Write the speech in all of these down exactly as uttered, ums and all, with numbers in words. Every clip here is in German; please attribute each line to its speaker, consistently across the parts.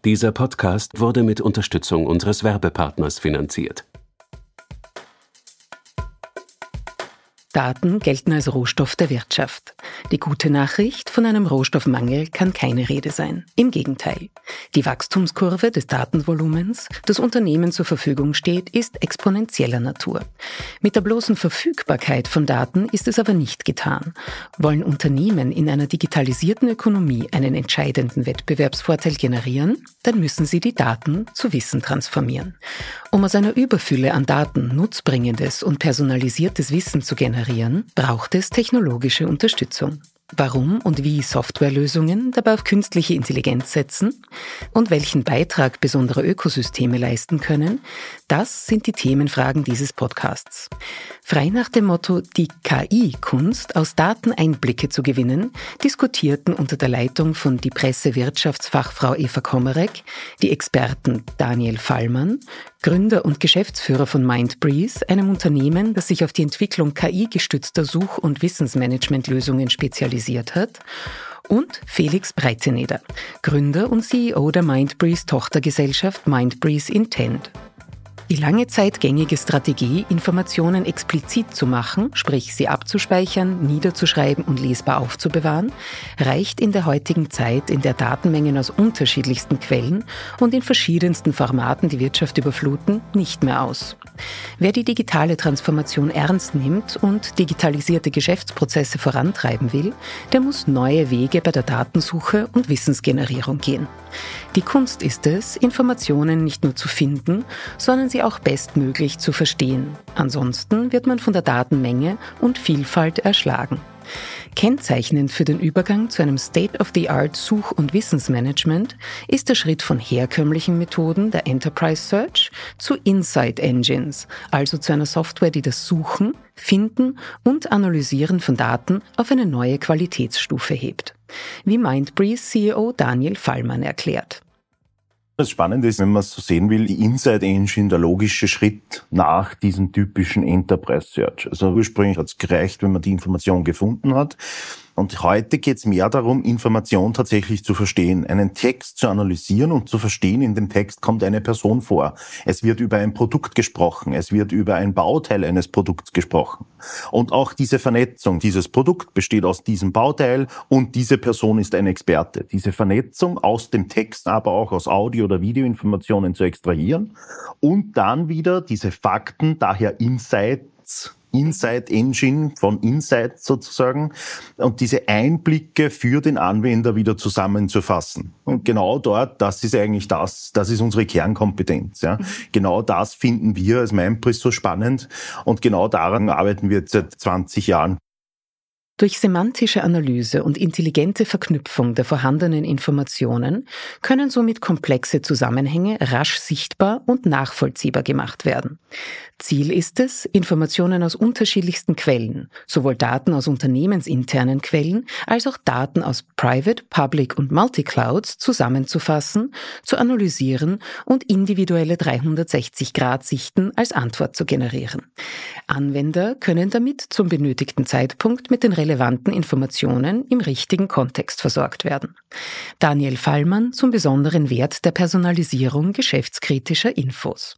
Speaker 1: Dieser Podcast wurde mit Unterstützung unseres Werbepartners finanziert.
Speaker 2: Daten gelten als Rohstoff der Wirtschaft. Die gute Nachricht, von einem Rohstoffmangel kann keine Rede sein. Im Gegenteil. Die Wachstumskurve des Datenvolumens, das Unternehmen zur Verfügung steht, ist exponentieller Natur. Mit der bloßen Verfügbarkeit von Daten ist es aber nicht getan. Wollen Unternehmen in einer digitalisierten Ökonomie einen entscheidenden Wettbewerbsvorteil generieren, dann müssen sie die Daten zu Wissen transformieren. Um aus einer Überfülle an Daten nutzbringendes und personalisiertes Wissen zu generieren, braucht es technologische Unterstützung. Warum und wie Softwarelösungen dabei auf künstliche Intelligenz setzen und welchen Beitrag besondere Ökosysteme leisten können, das sind die Themenfragen dieses Podcasts. Frei nach dem Motto „Die K I-Kunst, aus Daten Einblicke zu gewinnen“, diskutierten unter der Leitung von die Presse-Wirtschaftsfachfrau Eva Komarek die Experten Daniel Fallmann, Gründer und Geschäftsführer von Mindbreeze, einem Unternehmen, das sich auf die Entwicklung K I-gestützter Such- und Wissensmanagementlösungen spezialisiert hat, und Felix Breiteneder, Gründer und C E O der Mindbreeze-Tochtergesellschaft Mindbreeze Intent. Die lange Zeit gängige Strategie, Informationen explizit zu machen, sprich sie abzuspeichern, niederzuschreiben und lesbar aufzubewahren, reicht in der heutigen Zeit, in der Datenmengen aus unterschiedlichsten Quellen und in verschiedensten Formaten die Wirtschaft überfluten, nicht mehr aus. Wer die digitale Transformation ernst nimmt und digitalisierte Geschäftsprozesse vorantreiben will, der muss neue Wege bei der Datensuche und Wissensgenerierung gehen. Die Kunst ist es, Informationen nicht nur zu finden, sondern sie auch bestmöglich zu verstehen. Ansonsten wird man von der Datenmenge und Vielfalt erschlagen. Kennzeichnend für den Übergang zu einem State-of-the-Art Such- und Wissensmanagement ist der Schritt von herkömmlichen Methoden der Enterprise Search zu Insight Engines, also zu einer Software, die das Suchen, Finden und Analysieren von Daten auf eine neue Qualitätsstufe hebt. Wie Mindbreeze C E O Daniel Fallmann erklärt.
Speaker 3: Das Spannende ist, wenn man es so sehen will, die Insight Engine, der logische Schritt nach diesem typischen Enterprise Search. Also ursprünglich hat es gereicht, wenn man die Information gefunden hat. Und heute geht es mehr darum, Information tatsächlich zu verstehen, einen Text zu analysieren und zu verstehen, in dem Text kommt eine Person vor. Es wird über ein Produkt gesprochen, es wird über ein Bauteil eines Produkts gesprochen. Und auch diese Vernetzung, dieses Produkt besteht aus diesem Bauteil und diese Person ist ein Experte. Diese Vernetzung aus dem Text, aber auch aus Audio- oder Videoinformationen zu extrahieren und dann wieder diese Fakten, daher Insights, Insight Engine von Insight sozusagen und diese Einblicke für den Anwender wieder zusammenzufassen. Und genau dort, das ist eigentlich das, das ist unsere Kernkompetenz. Ja. Genau das finden wir als Mindbreeze so spannend und genau daran arbeiten wir seit zwanzig Jahren.
Speaker 2: Durch semantische Analyse und intelligente Verknüpfung der vorhandenen Informationen können somit komplexe Zusammenhänge rasch sichtbar und nachvollziehbar gemacht werden. Ziel ist es, Informationen aus unterschiedlichsten Quellen, sowohl Daten aus unternehmensinternen Quellen als auch Daten aus Private, Public und Multiclouds zusammenzufassen, zu analysieren und individuelle dreihundertsechzig Grad Sichten als Antwort zu generieren. Anwender können damit zum benötigten Zeitpunkt mit den relevanten Informationen im richtigen Kontext versorgt werden. Daniel Fallmann zum besonderen Wert der Personalisierung geschäftskritischer Infos.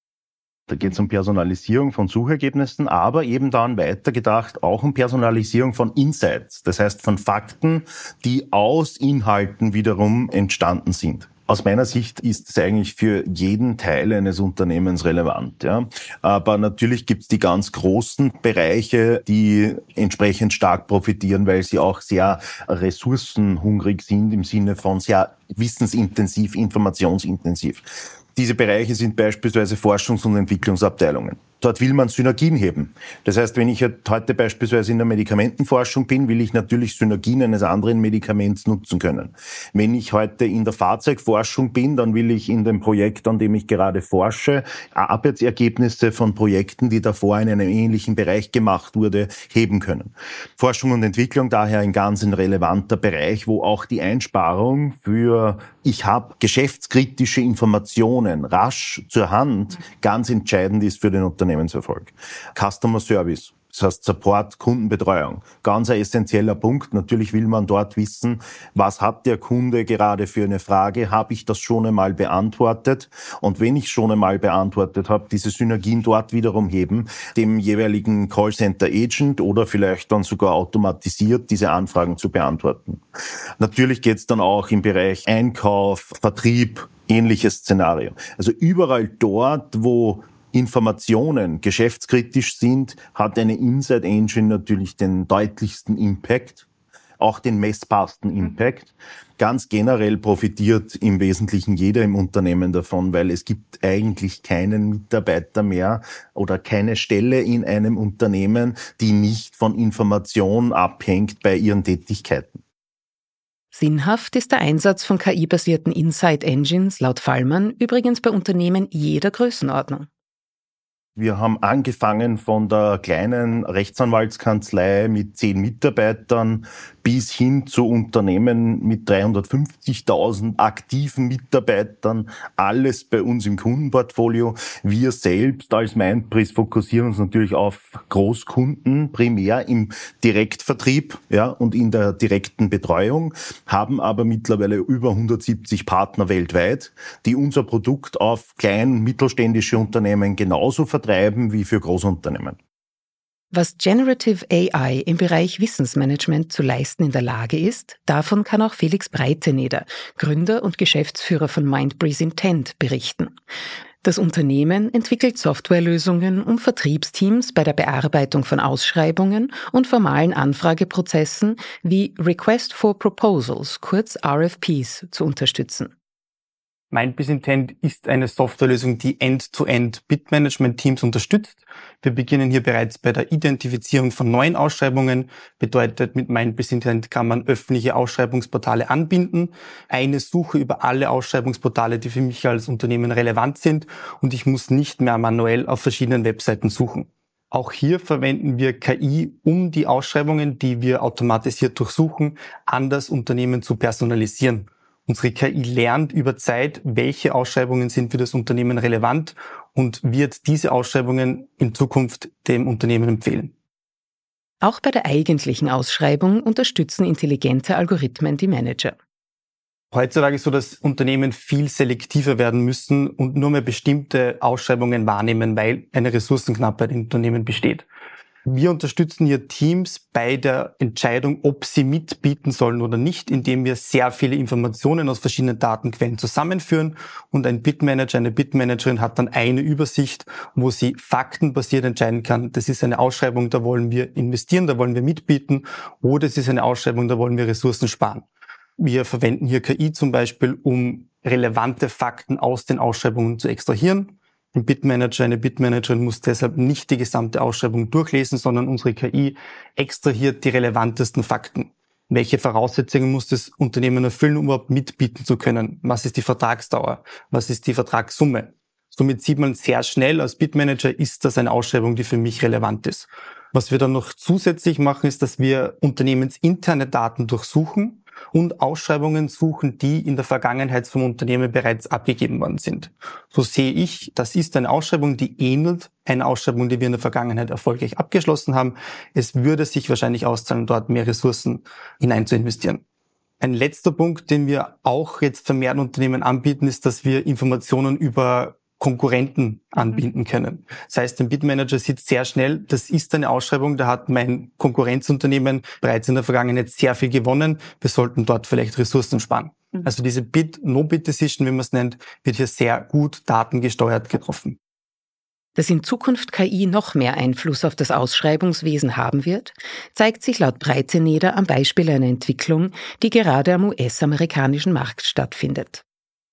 Speaker 3: Da geht es um Personalisierung von Suchergebnissen, aber eben dann weitergedacht auch um Personalisierung von Insights, das heißt von Fakten, die aus Inhalten wiederum entstanden sind. Aus meiner Sicht ist es eigentlich für jeden Teil eines Unternehmens relevant. Ja. Aber natürlich gibt es die ganz großen Bereiche, die entsprechend stark profitieren, weil sie auch sehr ressourcenhungrig sind im Sinne von sehr wissensintensiv, informationsintensiv. Diese Bereiche sind beispielsweise Forschungs- und Entwicklungsabteilungen. Dort will man Synergien heben. Das heißt, wenn ich heute beispielsweise in der Medikamentenforschung bin, will ich natürlich Synergien eines anderen Medikaments nutzen können. Wenn ich heute in der Fahrzeugforschung bin, dann will ich in dem Projekt, an dem ich gerade forsche, Arbeitsergebnisse von Projekten, die davor in einem ähnlichen Bereich gemacht wurde, heben können. Forschung und Entwicklung daher ein ganz ein relevanter Bereich, wo auch die Einsparung für ich habe geschäftskritische Informationen rasch zur Hand ganz entscheidend ist für den Unternehmenserfolg. Customer Service. Das heißt Support, Kundenbetreuung. Ganz ein essentieller Punkt. Natürlich will man dort wissen, was hat der Kunde gerade für eine Frage? Habe ich das schon einmal beantwortet? Und wenn ich schon einmal beantwortet habe, diese Synergien dort wiederum heben, dem jeweiligen Callcenter-Agent oder vielleicht dann sogar automatisiert diese Anfragen zu beantworten. Natürlich geht es dann auch im Bereich Einkauf, Vertrieb, ähnliches Szenario. Also überall dort, wo Informationen geschäftskritisch sind, hat eine Insight Engine natürlich den deutlichsten Impact, auch den messbarsten Impact. Ganz generell profitiert im Wesentlichen jeder im Unternehmen davon, weil es gibt eigentlich keinen Mitarbeiter mehr oder keine Stelle in einem Unternehmen, die nicht von Information abhängt bei ihren Tätigkeiten.
Speaker 2: Sinnhaft ist der Einsatz von K I-basierten Insight Engines laut Fallmann übrigens bei Unternehmen jeder Größenordnung.
Speaker 3: Wir haben angefangen von der kleinen Rechtsanwaltskanzlei mit zehn Mitarbeitern bis hin zu Unternehmen mit dreihundertfünfzigtausend aktiven Mitarbeitern. Alles bei uns im Kundenportfolio. Wir selbst als Mindbris fokussieren uns natürlich auf Großkunden, primär im Direktvertrieb, ja, und in der direkten Betreuung, haben aber mittlerweile über hundertsiebzig Partner weltweit, die unser Produkt auf klein- und mittelständische Unternehmen genauso vertreiben wie für Großunternehmen.
Speaker 2: Was Generative A I im Bereich Wissensmanagement zu leisten in der Lage ist, davon kann auch Felix Breiteneder, Gründer und Geschäftsführer von Mindbris Intent, berichten. Das Unternehmen entwickelt Softwarelösungen, um Vertriebsteams bei der Bearbeitung von Ausschreibungen und formalen Anfrageprozessen wie Request for Proposals, kurz R F Ps, zu unterstützen.
Speaker 4: Mindbris Intent ist eine Softwarelösung, die End-to-End-Bid-Management-Teams unterstützt. Wir beginnen hier bereits bei der Identifizierung von neuen Ausschreibungen. Bedeutet, mit Mindbris Intent kann man öffentliche Ausschreibungsportale anbinden. Eine Suche über alle Ausschreibungsportale, die für mich als Unternehmen relevant sind. Und ich muss nicht mehr manuell auf verschiedenen Webseiten suchen. Auch hier verwenden wir K I, um die Ausschreibungen, die wir automatisiert durchsuchen, an das Unternehmen zu personalisieren. Unsere K I lernt über Zeit, welche Ausschreibungen sind für das Unternehmen relevant und wird diese Ausschreibungen in Zukunft dem Unternehmen empfehlen.
Speaker 2: Auch bei der eigentlichen Ausschreibung unterstützen intelligente Algorithmen die Manager.
Speaker 4: Heutzutage ist es so, dass Unternehmen viel selektiver werden müssen und nur mehr bestimmte Ausschreibungen wahrnehmen, weil eine Ressourcenknappheit im Unternehmen besteht. Wir unterstützen hier Teams bei der Entscheidung, ob sie mitbieten sollen oder nicht, indem wir sehr viele Informationen aus verschiedenen Datenquellen zusammenführen und ein Bidmanager, eine Bidmanagerin hat dann eine Übersicht, wo sie faktenbasiert entscheiden kann, das ist eine Ausschreibung, da wollen wir investieren, da wollen wir mitbieten, oder es ist eine Ausschreibung, da wollen wir Ressourcen sparen. Wir verwenden hier K I zum Beispiel, um relevante Fakten aus den Ausschreibungen zu extrahieren. Ein Bidmanager, eine Bidmanagerin muss deshalb nicht die gesamte Ausschreibung durchlesen, sondern unsere K I extrahiert die relevantesten Fakten. Welche Voraussetzungen muss das Unternehmen erfüllen, um überhaupt mitbieten zu können? Was ist die Vertragsdauer? Was ist die Vertragssumme? Somit sieht man sehr schnell, als Bidmanager ist das eine Ausschreibung, die für mich relevant ist. Was wir dann noch zusätzlich machen, ist, dass wir unternehmensinterne Daten durchsuchen und Ausschreibungen suchen, die in der Vergangenheit vom Unternehmen bereits abgegeben worden sind. So sehe ich, das ist eine Ausschreibung, die ähnelt einer Ausschreibung, die wir in der Vergangenheit erfolgreich abgeschlossen haben. Es würde sich wahrscheinlich auszahlen, dort mehr Ressourcen hinein zu investieren. Ein letzter Punkt, den wir auch jetzt vermehrt Unternehmen anbieten, ist, dass wir Informationen über Konkurrenten anbinden können. Das heißt, ein Bidmanager sieht sehr schnell, das ist eine Ausschreibung, da hat mein Konkurrenzunternehmen bereits in der Vergangenheit sehr viel gewonnen. Wir sollten dort vielleicht Ressourcen sparen. Mhm. Also diese Bid-No-Bid-Decision, wie man es nennt, wird hier sehr gut datengesteuert getroffen.
Speaker 2: Dass in Zukunft K I noch mehr Einfluss auf das Ausschreibungswesen haben wird, zeigt sich laut Breiteneder am Beispiel einer Entwicklung, die gerade am U S-amerikanischen Markt stattfindet.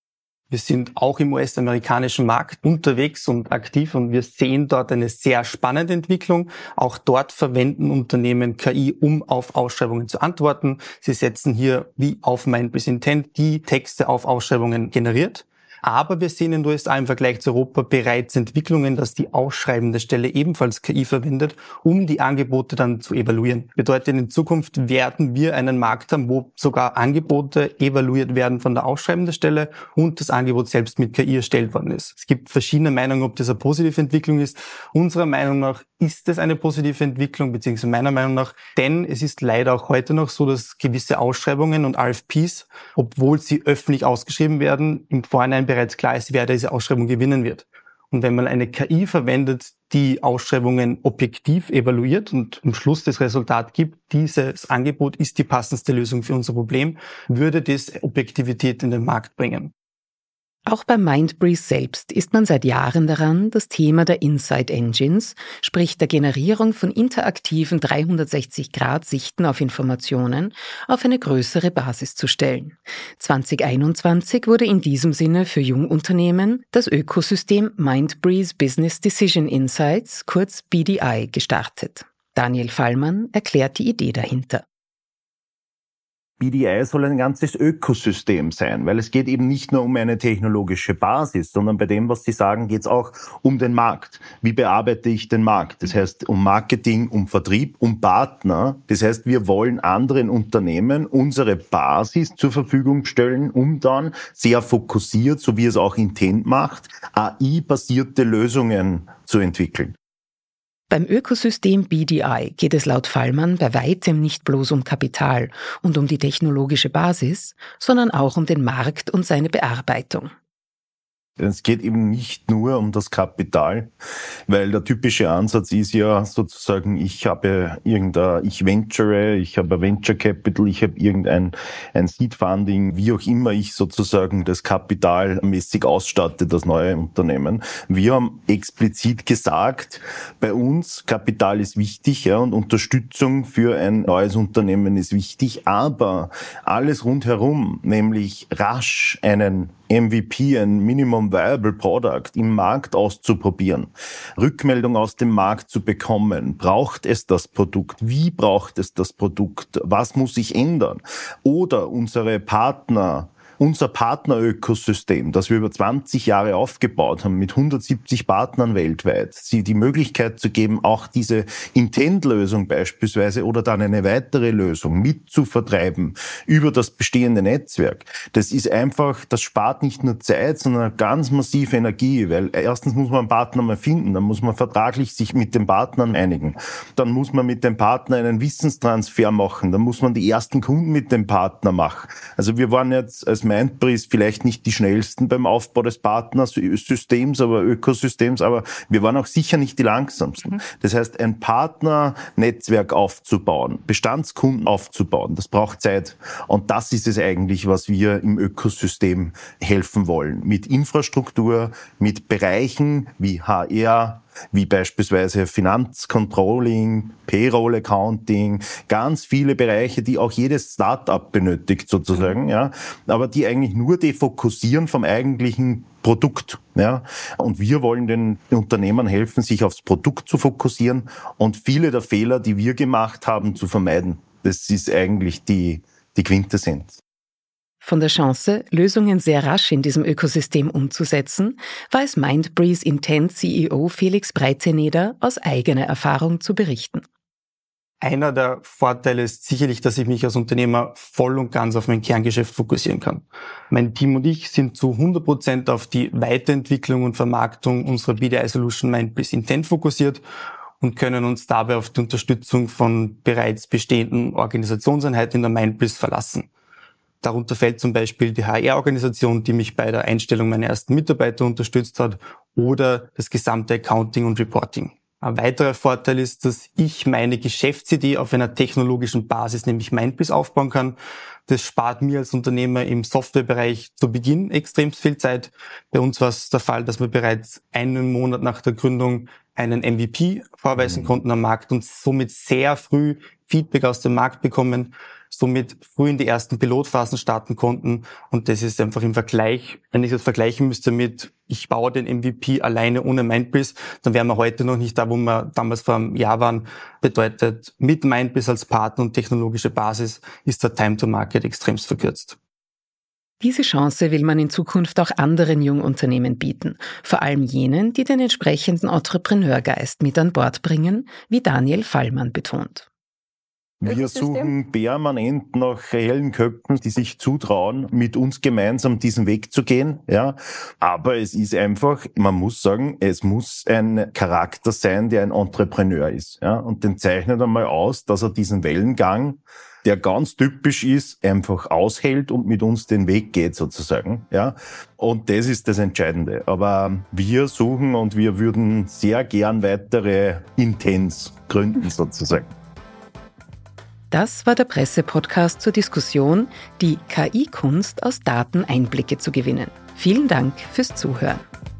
Speaker 4: Wir sind auch im U S-amerikanischen Markt unterwegs und aktiv und wir sehen dort eine sehr spannende Entwicklung. Auch dort verwenden Unternehmen K I, um auf Ausschreibungen zu antworten. Sie setzen hier wie auf Mindbris Intent die Texte auf Ausschreibungen generiert. Aber wir sehen in den U S A im Vergleich zu Europa bereits Entwicklungen, dass die ausschreibende Stelle ebenfalls K I verwendet, um die Angebote dann zu evaluieren. Bedeutet, in Zukunft werden wir einen Markt haben, wo sogar Angebote evaluiert werden von der ausschreibenden Stelle und das Angebot selbst mit K I erstellt worden ist. Es gibt verschiedene Meinungen, ob das eine positive Entwicklung ist. Unserer Meinung nach ist es eine positive Entwicklung, beziehungsweise meiner Meinung nach, denn es ist leider auch heute noch so, dass gewisse Ausschreibungen und R F Ps, obwohl sie öffentlich ausgeschrieben werden, im Vorhinein bereits klar ist, wer diese Ausschreibung gewinnen wird. Und wenn man eine K I verwendet, die Ausschreibungen objektiv evaluiert und am Schluss das Resultat gibt, dieses Angebot ist die passendste Lösung für unser Problem, würde das Objektivität in den Markt bringen.
Speaker 2: Auch bei Mindbreeze selbst ist man seit Jahren daran, das Thema der Insight Engines, sprich der Generierung von interaktiven dreihundertsechzig Grad Sichten auf Informationen, auf eine größere Basis zu stellen. zwanzig einundzwanzig wurde in diesem Sinne für Jungunternehmen das Ökosystem Mindbreeze Business Decision Insights, kurz B D I, gestartet. Daniel Fallmann erklärt die Idee dahinter.
Speaker 3: B D I soll ein ganzes Ökosystem sein, weil es geht eben nicht nur um eine technologische Basis, sondern bei dem, was Sie sagen, geht es auch um den Markt. Wie bearbeite ich den Markt? Das heißt, um Marketing, um Vertrieb, um Partner. Das heißt, wir wollen anderen Unternehmen unsere Basis zur Verfügung stellen, um dann sehr fokussiert, so wie es auch Intent macht, A I-basierte Lösungen zu entwickeln.
Speaker 2: Beim Ökosystem B D I geht es laut Fallmann bei weitem nicht bloß um Kapital und um die technologische Basis, sondern auch um den Markt und seine Bearbeitung.
Speaker 3: Es geht eben nicht nur um das Kapital, weil der typische Ansatz ist ja sozusagen, ich habe irgendein, ich venture, ich habe ein Venture Capital, ich habe irgendein ein Seed Funding, wie auch immer ich sozusagen das Kapital mäßig ausstatte, das neue Unternehmen. Wir haben explizit gesagt, bei uns Kapital ist wichtig, ja, und Unterstützung für ein neues Unternehmen ist wichtig, aber alles rundherum, nämlich rasch einen M V P, ein Minimum Viable Product im Markt auszuprobieren, Rückmeldung aus dem Markt zu bekommen. Braucht es das Produkt? Wie braucht es das Produkt? Was muss sich ändern? Oder unsere Partner, unser Partnerökosystem, das wir über zwanzig Jahre aufgebaut haben, mit hundertsiebzig Partnern weltweit, sie die Möglichkeit zu geben, auch diese Intent-Lösung beispielsweise oder dann eine weitere Lösung mit zu vertreiben über das bestehende Netzwerk. Das ist einfach, das spart nicht nur Zeit, sondern ganz massive Energie, weil erstens muss man einen Partner mal finden, dann muss man vertraglich sich mit den Partnern einigen, dann muss man mit dem Partner einen Wissenstransfer machen, dann muss man die ersten Kunden mit dem Partner machen. Also wir waren jetzt als Mindbreeze vielleicht nicht die schnellsten beim Aufbau des Partnersystems, aber Ökosystems, aber wir waren auch sicher nicht die langsamsten. Mhm. Das heißt, ein Partnernetzwerk aufzubauen, Bestandskunden aufzubauen, das braucht Zeit. Und das ist es eigentlich, was wir im Ökosystem helfen wollen. Mit Infrastruktur, mit Bereichen wie H R, wie beispielsweise Finanzcontrolling, Payroll-Accounting, ganz viele Bereiche, die auch jedes Start-up benötigt sozusagen, ja, aber die eigentlich nur defokussieren vom eigentlichen Produkt, ja. Und wir wollen den Unternehmern helfen, sich aufs Produkt zu fokussieren und viele der Fehler, die wir gemacht haben, zu vermeiden. Das ist eigentlich die, die Quintessenz.
Speaker 2: Von der Chance, Lösungen sehr rasch in diesem Ökosystem umzusetzen, weiß Mindbreeze Intent C E O Felix Breiteneder aus eigener Erfahrung zu berichten.
Speaker 4: Einer der Vorteile ist sicherlich, dass ich mich als Unternehmer voll und ganz auf mein Kerngeschäft fokussieren kann. Mein Team und ich sind zu hundert Prozent auf die Weiterentwicklung und Vermarktung unserer B D I-Solution Mindbreeze Intent fokussiert und können uns dabei auf die Unterstützung von bereits bestehenden Organisationseinheiten in der Mindbreeze verlassen. Darunter fällt zum Beispiel die H R-Organisation, die mich bei der Einstellung meiner ersten Mitarbeiter unterstützt hat, oder das gesamte Accounting und Reporting. Ein weiterer Vorteil ist, dass ich meine Geschäftsidee auf einer technologischen Basis, nämlich Mindbreeze, aufbauen kann. Das spart mir als Unternehmer im Softwarebereich zu Beginn extrem viel Zeit. Bei uns war es der Fall, dass wir bereits einen Monat nach der Gründung einen M V P vorweisen konnten am Markt und somit sehr früh Feedback aus dem Markt bekommen, somit früh in die ersten Pilotphasen starten konnten. Und das ist einfach im Vergleich, wenn ich das vergleichen müsste mit, ich baue den M V P alleine ohne Mindbreeze, dann wären wir heute noch nicht da, wo wir damals vor einem Jahr waren. Bedeutet, mit Mindbreeze als Partner und technologische Basis ist der Time to Market extremst verkürzt.
Speaker 2: Diese Chance will man in Zukunft auch anderen Jungunternehmen bieten, vor allem jenen, die den entsprechenden Entrepreneurgeist mit an Bord bringen, wie Daniel Fallmann betont.
Speaker 3: Wir suchen permanent nach hellen Köpfen, die sich zutrauen, mit uns gemeinsam diesen Weg zu gehen. Ja, aber es ist einfach, man muss sagen, es muss ein Charakter sein, der ein Entrepreneur ist. Ja, und den zeichnet einmal aus, dass er diesen Wellengang, der ganz typisch ist, einfach aushält und mit uns den Weg geht sozusagen. Ja, und das ist das Entscheidende. Aber wir suchen und wir würden sehr gern weitere Intens gründen sozusagen.
Speaker 2: Das war der Presse-Podcast zur Diskussion, die K I-Kunst aus Daten Einblicke zu gewinnen. Vielen Dank fürs Zuhören.